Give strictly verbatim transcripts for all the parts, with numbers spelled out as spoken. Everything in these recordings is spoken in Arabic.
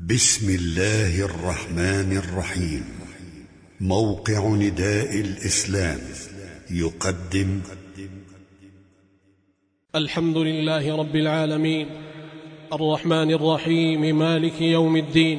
بسم الله الرحمن الرحيم. موقع نداء الإسلام يقدم الحمد لله رب العالمين الرحمن الرحيم مالك يوم الدين.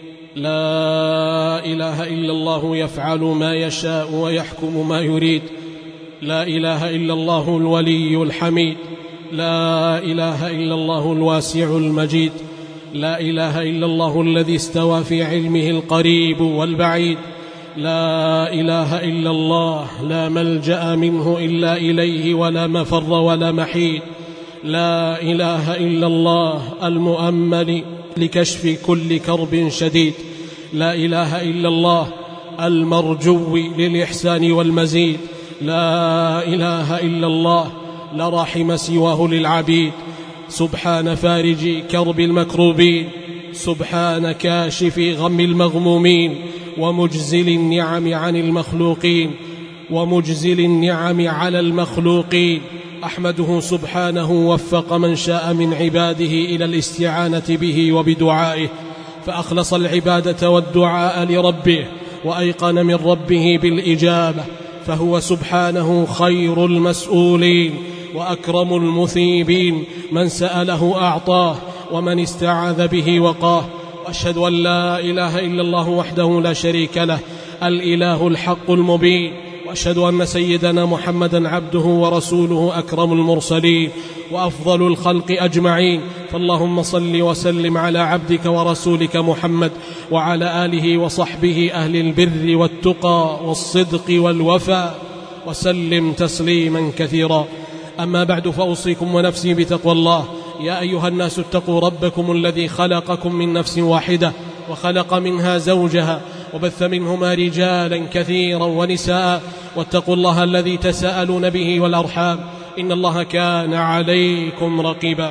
لا إله إلا الله يفعل ما يشاء ويحكم ما يريد. لا إله إلا الله الولي الحميد. لا إله إلا الله الواسع المجيد. لا إله إلا الله الذي استوى في علمه القريب والبعيد. لا إله إلا الله لا ملجأ منه إلا إليه ولا مفر ولا محيد. لا إله إلا الله المؤمل لكشف كل كرب شديد. لا إله إلا الله المرجو للإحسان والمزيد. لا إله إلا الله لا رحم سواه للعبيد. سبحان فارج كرب المكروبين. سبحان كاشف غم المغمومين ومجزل النعم عن المخلوقين ومجزل النعم على المخلوقين. أحمده سبحانه وفق من شاء من عباده إلى الاستعانة به وبدعائه، فأخلص العبادة والدعاء لربه وأيقن من ربه بالإجابة، فهو سبحانه خير المسؤولين وأكرم المثيبين. من سأله أعطاه ومن استعاذ به وقاه. وأشهد أن لا إله إلا الله وحده لا شريك له الإله الحق المبين. وأشهد أن سيدنا محمدا عبده ورسوله أكرم المرسلين وأفضل الخلق أجمعين. فاللهم صل وسلم على عبدك ورسولك محمد وعلى آله وصحبه أهل البر والتقى والصدق والوفاء وسلم تسليما كثيرا. أما بعد، فأوصيكم ونفسي بتقوى الله. يا أيها الناس اتقوا ربكم الذي خلقكم من نفس واحدة وخلق منها زوجها وبث منهما رجالا كثيرا ونساء، واتقوا الله الذي تساءلون به والأرحام، إن الله كان عليكم رقيبا.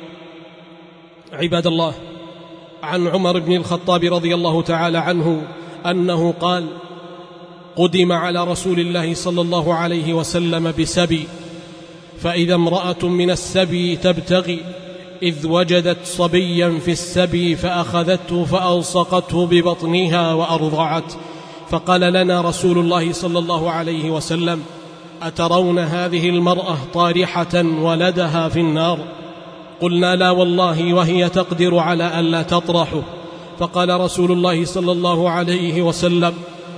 عباد الله، عن عمر بن الخطاب رضي الله تعالى عنه أنه قال: قدم على رسول الله صلى الله عليه وسلم بسبي، فإذا امرأة من السبي تبتغي، إذ وجدت صبيا في السبي فأخذته فألصقته ببطنها وأرضعت. فقال لنا رسول الله صلى الله عليه وسلم: أترون هذه المرأة طارحة ولدها في النار؟ قلنا: لا والله، وهي تقدر على ألا تطرحه. فقال رسول الله صلى الله عليه وسلم: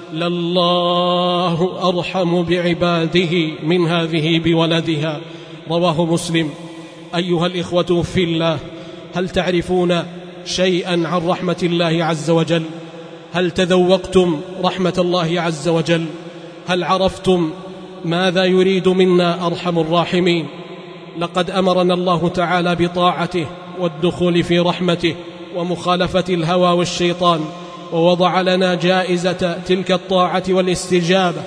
لله أرحم بعباده من هذه بولدها. رواه مسلم. أيها الإخوة في الله، هل تعرفون شيئا عن رحمة الله عز وجل؟ هل تذوقتم رحمة الله عز وجل؟ هل عرفتم ماذا يريد منا أرحم الراحمين؟ لقد أمرنا الله تعالى بطاعته والدخول في رحمته ومخالفة الهوى والشيطان، ووضع لنا جائزة تلك الطاعة والاستجابة،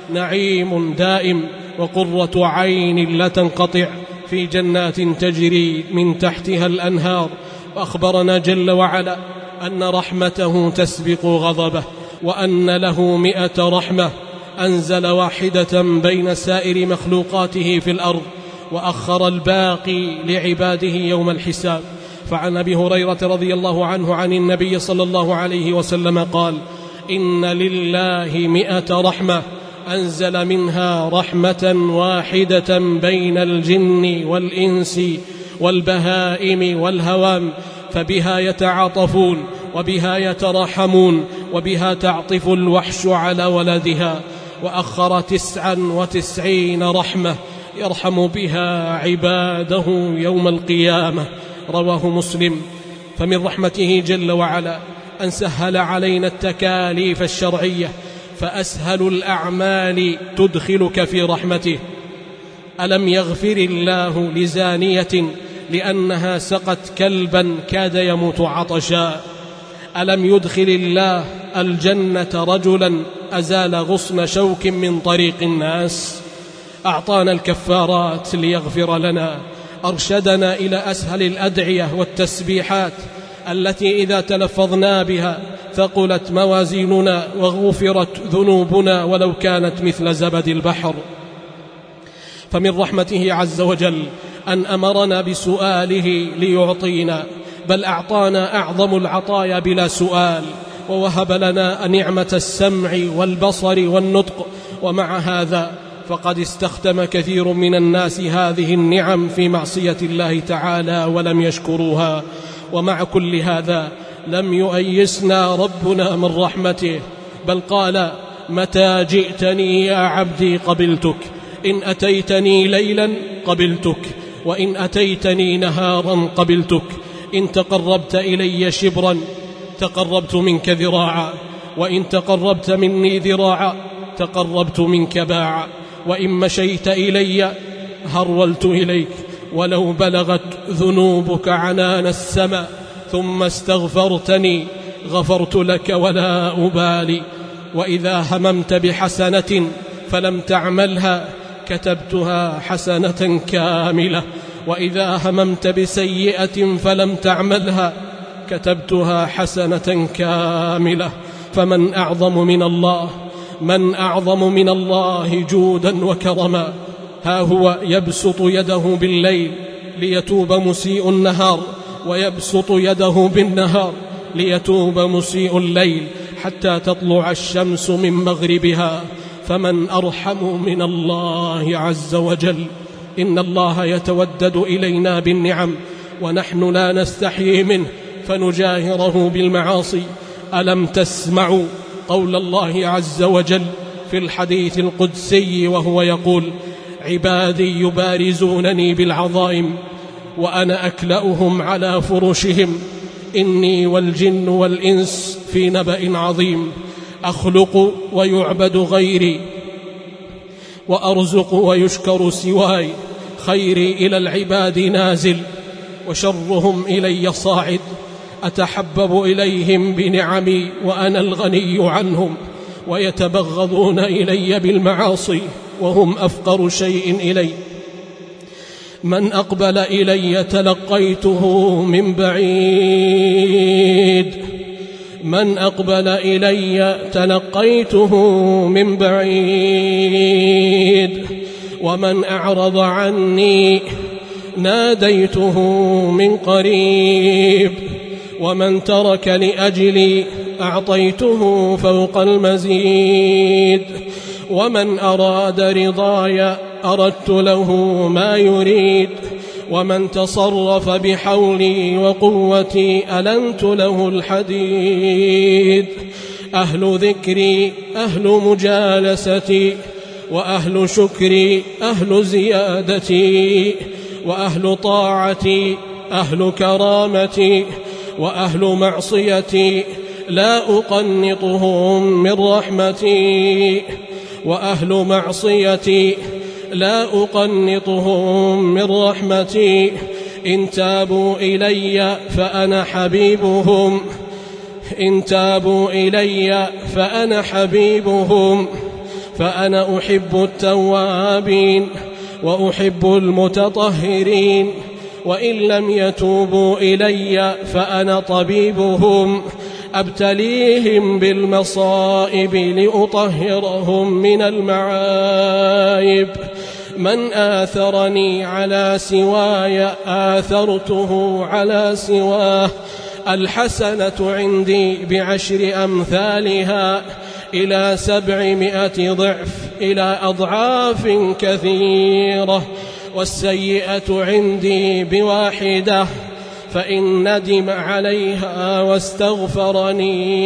نعيم دائم وقرة عين لا تنقطع في جنات تجري من تحتها الأنهار. وأخبرنا جل وعلا أن رحمته تسبق غضبه، وأن له مئة رحمة، أنزل واحدة بين سائر مخلوقاته في الأرض وأخر الباقي لعباده يوم الحساب. فعن أبي هريرة رضي الله عنه عن النبي صلى الله عليه وسلم قال: إن لله مئة رحمة، أنزل منها رحمة واحدة بين الجن والإنس والبهائم والهوام، فبها يتعاطفون وبها يتراحمون وبها تعطف الوحش على ولدها. وأخر تسعا وتسعين رحمة يرحم بها عباده يوم القيامة. رواه مسلم. فمن رحمته جل وعلا أن سهل علينا التكاليف الشرعية، فأسهل الأعمال تدخلك في رحمته. ألم يغفر الله لزانية لأنها سقت كلبا كاد يموت عطشا؟ ألم يدخل الله الجنة رجلا أزال غصن شوك من طريق الناس؟ أعطانا الكفارات ليغفر لنا، أرشدنا إلى أسهل الأدعية والتسبيحات التي إذا تلفظنا بها ثقلت موازيننا وغفرت ذنوبنا ولو كانت مثل زبد البحر. فمن رحمته عز وجل أن أمرنا بسؤاله ليعطينا، بل أعطانا أعظم العطايا بلا سؤال، ووهب لنا نعمة السمع والبصر والنطق. ومع هذا فقد استخدم كثير من الناس هذه النعم في معصية الله تعالى ولم يشكروها. ومع كل هذا لم يؤيسنا ربنا من رحمته، بل قال: متى جئتني يا عبدي قبلتك، إن أتيتني ليلا قبلتك، وإن أتيتني نهارا قبلتك، إن تقربت إلي شبرا تقربت منك ذراعا، وإن تقربت مني ذراعا تقربت منك باعا، وإن مشيت إلي هرولت إليك، ولو بلغت ذنوبك عنان السماء ثم استغفرتني غفرت لك ولا أبالي. وإذا هممت بحسنة فلم تعملها كتبتها حسنة كاملة، وإذا هممت بسيئة فلم تعملها كتبتها حسنة كاملة. فمن أعظم من الله من أعظم من الله جودا وكرما. ها هو يبسط يده بالليل ليتوب مسيء النهار، ويبسط يده بالنهار ليتوب مسيء الليل، حتى تطلع الشمس من مغربها. فمن أرحم من الله عز وجل. إن الله يتودد إلينا بالنعم ونحن لا نستحيي منه فنجاهره بالمعاصي. ألم تسمعوا قول الله عز وجل في الحديث القدسي وهو يقول: عبادي يبارزونني بالعظائم وأنا أكلأهم على فرشهم، إني والجن والإنس في نبأ عظيم، أخلق ويعبد غيري، وأرزق ويشكر سواي، خيري إلى العباد نازل وشرهم إلي صاعد، أتحبب إليهم بنعمي وأنا الغني عنهم، ويتبغضون إلي بالمعاصي وهم أفقر شيء إلي. من أقبل إلي تلقيته من بعيد من أقبل إلي تلقيته من بعيد ومن أعرض عني ناديته من قريب، ومن ترك لأجلي أعطيته فوق المزيد، ومن أراد رضاي أردت له ما يريد، ومن تصرف بحولي وقوتي ألنت له الحديد. أهل ذكري أهل مجالستي، وأهل شكري أهل زيادتي، وأهل طاعتي أهل كرامتي، وأهل معصيتي لا أقنطهم من رحمتي، وأهل معصيتي لا أقنطهم من رحمتي. إن تابوا إلي فأنا حبيبهم إن تابوا إلي فأنا حبيبهم فأنا أحب التوابين وأحب المتطهرين، وإن لم يتوبوا إلي فأنا طبيبهم، أبتليهم بالمصائب لأطهرهم من المعايب. من آثرني على سواي آثرته على سواه، الحسنة عندي بعشر أمثالها إلى سبعمائة ضعف، إلى أضعاف كثيرة، والسيئة عندي بواحدة، فإن ندم عليها واستغفرني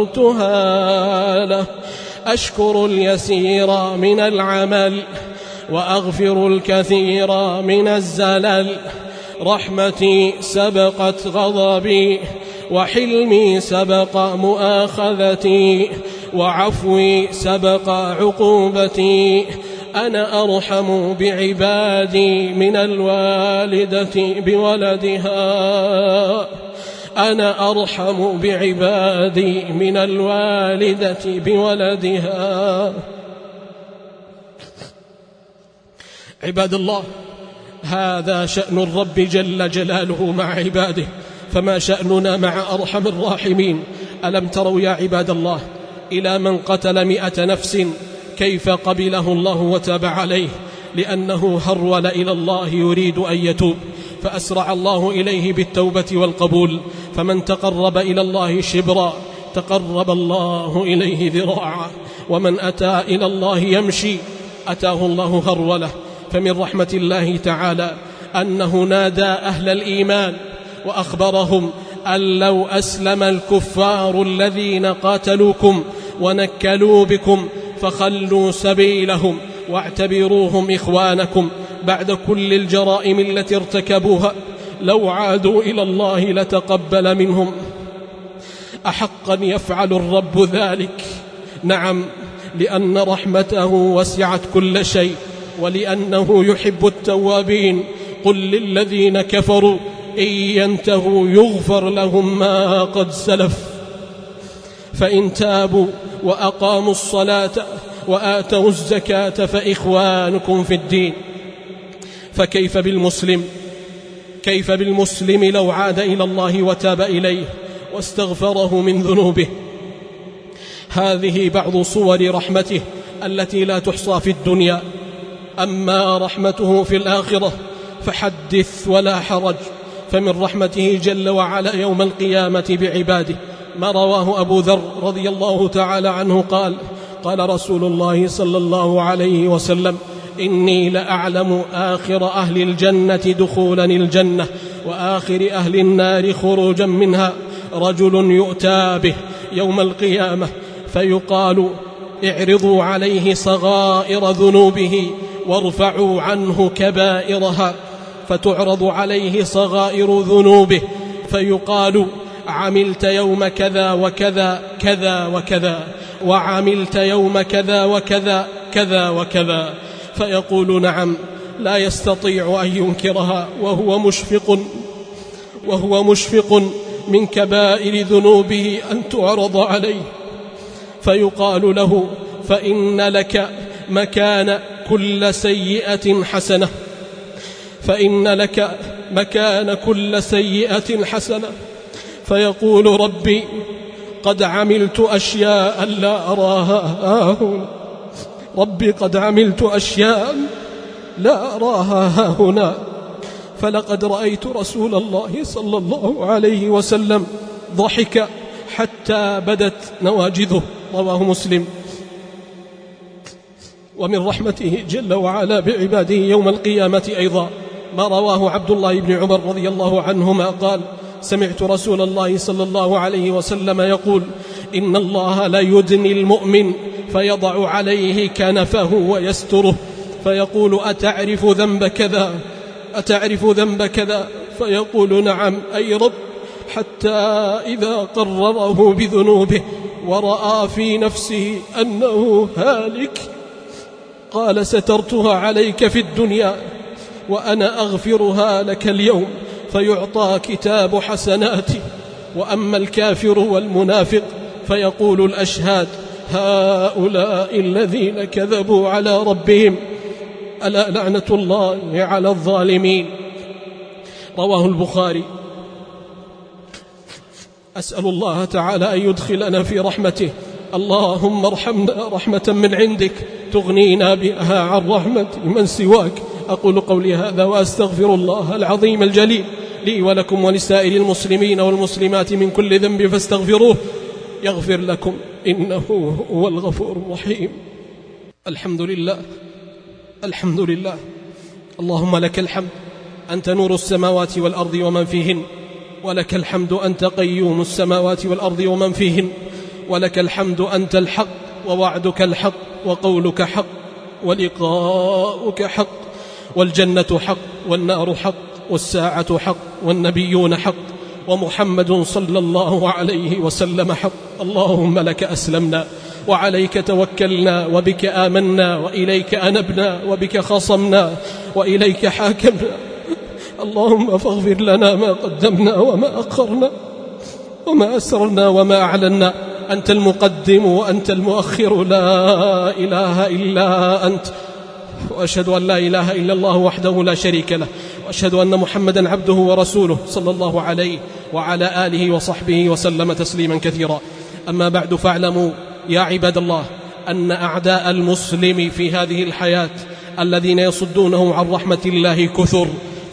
غفرتها له. أشكر اليسير من العمل وأغفر الكثير من الزلل، رحمتي سبقت غضبي، وحلمي سبق مؤاخذتي، وعفوي سبق عقوبتي. أنا أرحم بعبادي من الوالدة بولدها أنا أرحم بعبادي من الوالدة بولدها. عباد الله، هذا شأن الرب جل جلاله مع عباده، فما شأننا مع أرحم الراحمين؟ ألم تروا يا عباد الله إلى من قتل مئة نفس كيف قبله الله وتاب عليه؟ لأنه هرول إلى الله يريد أن يتوب، فأسرع الله إليه بالتوبة والقبول. فمن تقرب إلى الله شبرا تقرب الله إليه ذراعا، ومن أتى إلى الله يمشي أتاه الله هرولة. فمن رحمة الله تعالى أنه نادى أهل الإيمان وأخبرهم أن لو أسلم الكفار الذين قاتلوكم ونكلوا بكم فخلوا سبيلهم واعتبروهم إخوانكم بعد كل الجرائم التي ارتكبوها، لو عادوا إلى الله لتقبل منهم. أحقا يفعل الرب ذلك؟ نعم، لأن رحمته وسعت كل شيء، ولأنه يحب التوابين. قل للذين كفروا إن ينتهوا يغفر لهم ما قد سلف، فإن تابوا وأقاموا الصلاة وآتوا الزكاة فإخوانكم في الدين. فكيف بالمسلم كيف بالمسلم لو عاد إلى الله وتاب إليه واستغفره من ذنوبه؟ هذه بعض صور رحمته التي لا تحصى في الدنيا. أما رحمته في الآخرة فحدث ولا حرج. فمن رحمته جل وعلا يوم القيامة بعباده ما رواه أبو ذر رضي الله تعالى عنه قال: قال رسول الله صلى الله عليه وسلم: إني لأعلم آخر أهل الجنة دخولا الجنة وآخر أهل النار خروجا منها، رجل يؤتى به يوم القيامة فيقال: اعرضوا عليه صغائر ذنوبه وارفعوا عنه كبائرها، فتعرض عليه صغائر ذنوبه فيقال: عملت يوم كذا وكذا كذا وكذا، وعملت يوم كذا وكذا كذا وكذا، فيقول: نعم، لا يستطيع أن ينكرها وهو مشفق وهو مشفق من كبائر ذنوبه أن تعرض عليه. فيقال له: فإن لك مكان كل سيئة حسنة فإن لك مكان كل سيئة حسنة فيقول: ربي قد عملت أشياء لا أراها هنا ربي قد عملت أشياء لا أراها هنا فلقد رأيت رسول الله صلى الله عليه وسلم ضحك حتى بدت نواجذه. رواه مسلم. ومن رحمته جل وعلا بعباده يوم القيامة أيضا ما رواه عبد الله بن عمر رضي الله عنهما قال: سمعت رسول الله صلى الله عليه وسلم يقول: إن الله لا يدني المؤمن فيضع عليه كنفه ويستره فيقول: أتعرف ذنب كذا أتعرف ذنب كذا فيقول: نعم أي رب، حتى إذا قرره بذنوبه ورأى في نفسه أنه هالك قال: سترتها عليك في الدنيا وأنا أغفرها لك اليوم، فيعطى كتاب حسناتي. وأما الكافر والمنافق فيقول الأشهاد: هؤلاء الذين كذبوا على ربهم، ألا لعنة الله على الظالمين. رواه البخاري. أسأل الله تعالى أن يدخلنا في رحمته. اللهم ارحمنا رحمة من عندك تغنينا بها عن رحمة من سواك. أقول قولي هذا وأستغفر الله العظيم الجليل لي ولكم ولسائر المسلمين والمسلمات من كل ذنب فاستغفروه يغفر لكم إنه هو الغفور الرحيم. الحمد لله الحمد لله اللهم لك الحمد، أنت نور السماوات والأرض ومن فيهن، ولك الحمد أنت قيوم السماوات والأرض ومن فيهن، ولك الحمد أنت الحق ووعدك الحق وقولك حق ولقاؤك حق، والجنة حق والنار حق والساعة حق والنبيون حق ومحمد صلى الله عليه وسلم حق. اللهم لك أسلمنا وعليك توكلنا وبك آمنا وإليك أنبنا وبك خصمنا وإليك حاكمنا. اللهم فاغفر لنا ما قدمنا وما أخرنا وما أسررنا وما أعلنا. أنت المقدم وأنت المؤخر، لا إله إلا أنت. وأشهد أن لا إله إلا الله وحده لا شريك له، وأشهد أن محمدا عبده ورسوله صلى الله عليه وعلى آله وصحبه وسلم تسليما كثيرا. أما بعد، فاعلموا يا عباد الله أن أعداء المسلم في هذه الحياة الذين يصدونه عن رحمة الله كثر،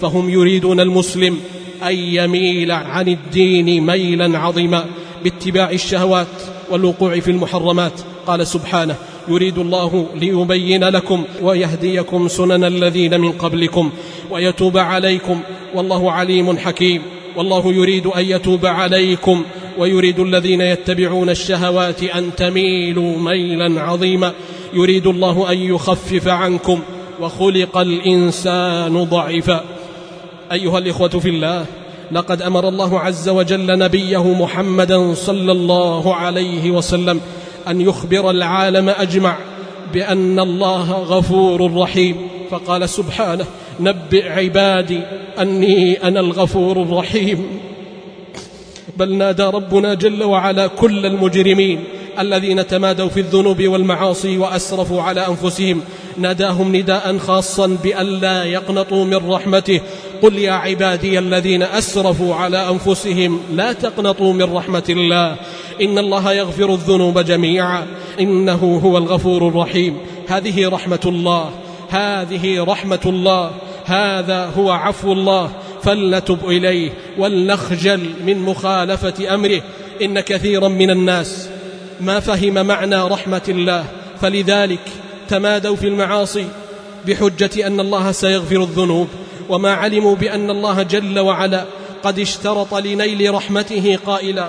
فهم يريدون المسلم أن يميل عن الدين ميلا عظيما باتباع الشهوات والوقوع في المحرمات. قال سبحانه: يريد الله ليبين لكم ويهديكم سنن الذين من قبلكم ويتوب عليكم والله عليم حكيم. والله يريد أن يتوب عليكم ويريد الذين يتبعون الشهوات أن تميلوا ميلا عظيما. يريد الله أن يخفف عنكم وخلق الإنسان ضعيفا. أيها الإخوة في الله، لقد أمر الله عز وجل نبيه محمدا صلى الله عليه وسلم أن يخبر العالم أجمع بأن الله غفور رحيم، فقال سبحانه: نبئ عبادي أني أنا الغفور الرحيم. بل نادى ربنا جل وعلا كل المجرمين الذين تمادوا في الذنوب والمعاصي وأسرفوا على أنفسهم، ناداهم نداء خاصا بأن لا يقنطوا من رحمته. قل يا عبادي الذين أسرفوا على أنفسهم لا تقنطوا من رحمة الله إن الله يغفر الذنوب جميعا إنه هو الغفور الرحيم. هذه رحمة الله، هذه رحمة الله، هذا هو عفو الله، فلنتب إليه ولنخجل من مخالفة أمره. إن كثيرا من الناس ما فهم معنى رحمة الله، فلذلك تمادوا في المعاصي بحجة أن الله سيغفر الذنوب، وما علموا بأن الله جل وعلا قد اشترط لنيل رحمته قائلا: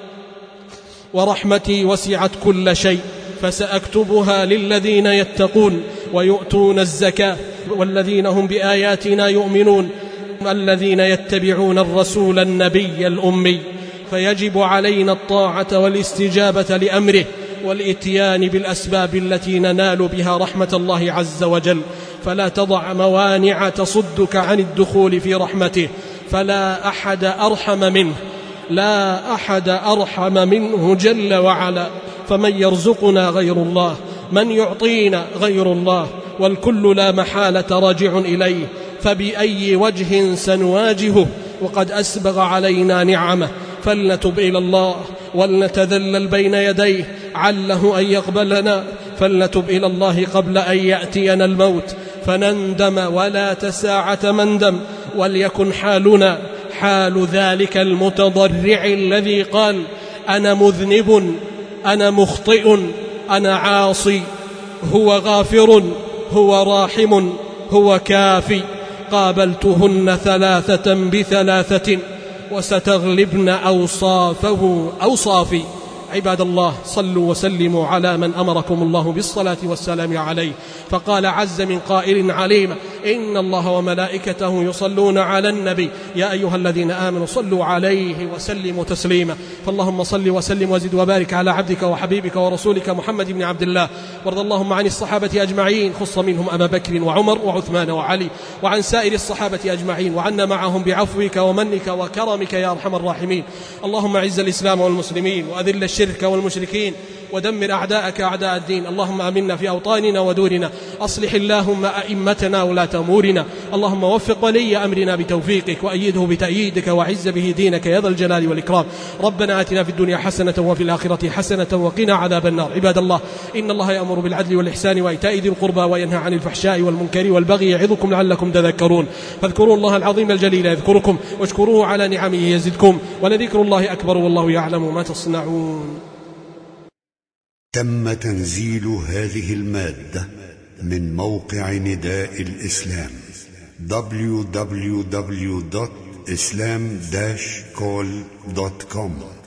ورحمتي وسعت كل شيء فسأكتبها للذين يتقون ويؤتون الزكاة والذين هم بآياتنا يؤمنون الذين يتبعون الرسول النبي الأمي. فيجب علينا الطاعة والاستجابة لأمره والإتيان بالأسباب التي ننال بها رحمة الله عز وجل. فلا تضع موانع تصدك عن الدخول في رحمته، فلا أحد أرحم منه، لا أحد أرحم منه جل وعلا. فمن يرزقنا غير الله، من يعطينا غير الله، والكل لا محالة راجع إليه. فبأي وجه سنواجهه وقد أسبغ علينا نعمه؟ فلنتب إلى الله ولنتذلل بين يديه عله أن يقبلنا. فلنتب إلى الله قبل أن يأتينا الموت فنندم ولا تساعة مندم. وليكن حالنا حال ذلك المتضرع الذي قال: أنا مذنب، أنا مخطئ، أنا عاصي. هو غافر، هو راحم، هو كافي. قابلتهن ثلاثة بثلاثة وستغلبن أوصافه أوصافي. عباد الله، صلوا وسلموا على من أمركم الله بالصلاة والسلام عليه. فقال عز من قائل عليم: إن الله وملائكته يصلون على النبي يا أيها الذين آمنوا صلوا عليه وسلموا تسليما. فاللهم صل وسلم وزد وبارك على عبدك وحبيبك ورسولك محمد بن عبد الله. وارض اللهم عن الصحابة أجمعين، خص منهم أبا بكر وعمر وعثمان وعلي، وعن سائر الصحابة أجمعين، وعنا معهم بعفوك ومنك وكرمك يا أرحم الراحمين. اللهم أعز الإسلام والمسلمين وأذل الشرك والمشركين ودمر أعداءك أعداء الدين. اللهم آمنا في أوطاننا ودورنا، أصلح اللهم أئمتنا ولاة أمورنا. اللهم وفق ولي أمرنا بتوفيقك وأيده بتأييدك وعز به دينك يا ذا الجلال والإكرام. ربنا آتنا في الدنيا حسنة وفي الآخرة حسنة وقنا عذاب النار. عباد الله، إن الله يأمر بالعدل والإحسان وإيتاء ذي القربى وينهى عن الفحشاء والمنكر والبغي يعظكم لعلكم تذكرون. فاذكروا الله العظيم الجليل يذكركم واشكروه على نعمه يزدكم، ولذكر الله أكبر والله يعلم ما تصنعون. تم تنزيل هذه المادة من موقع نداء الإسلام دبليو دبليو دبليو دوت إسلام داش كول دوت كوم.